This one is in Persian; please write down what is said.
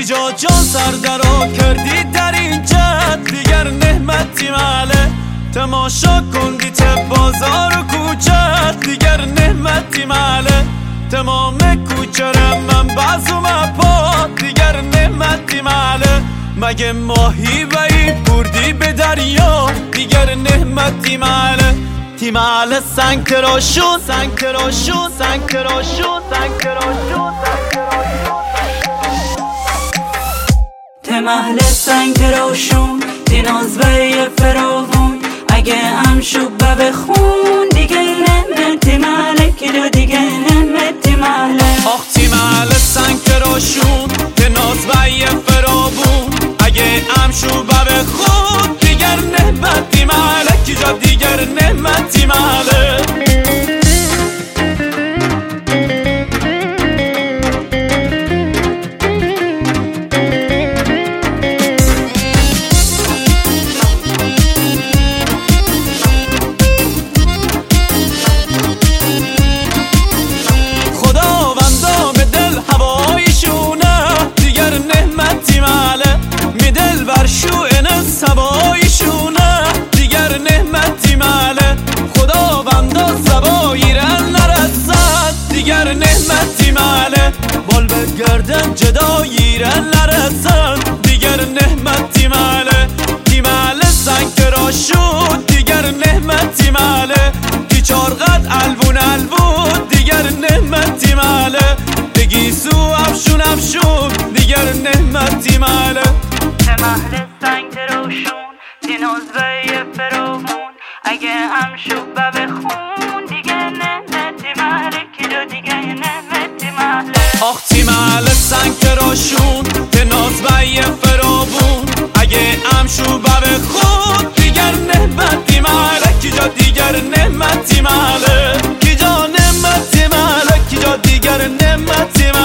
کجا جان سردرا کردی در این جد دیگر نعمتی ماله تماشا کندی ته بازار و کوچت دیگر نعمتی ماله تمام کوچرم من بازوم پا دیگر نعمتی ماله مگه ماهی بایی بردی به دریا دیگر نعمتی ماله تیمال سنگ تراشون سنگ تراشون سنگ تراشون سنگ تراشون تمهل سنگ تراشون تیناز به فراوون اگه هم شب بخون دیگه نمتی ماله کلو دیگه نمتی ماله آخ تیمال سنگ تراشون تیناز به فراوون اگه هم شب بخون دیگر نمتی ماله کجا دیگر نعمتی ماله خداوندا به دل هوایشونه دیگر نعمتی ماله می دل برشو این سوایشونه دیگر نعمتی ماله خداوندا سواییرن نرسد دیگر نعمتی ماله بال به گردن جداییرن نرسد دیگر نعمتی ماله تیماله سنگ تراشون دیگر نعمتی ماله تی چارقد البون البون دیگر نعمتی ماله بگیسو افشون افشون دیگر نعمتی ماله تمهل سنگ تراشون تیناز به فراوون اگه هم شب بخون دیگه نمتی ماله کلو دیگه نمتی ماله آخ تیمال سنگ تراشون تناز به فراوون اگه امشو بخون دیگر نعمتی ماله کجا دیگر نعمتی ماله کجا نعمتی ماله کجا دیگر نعمتی ماله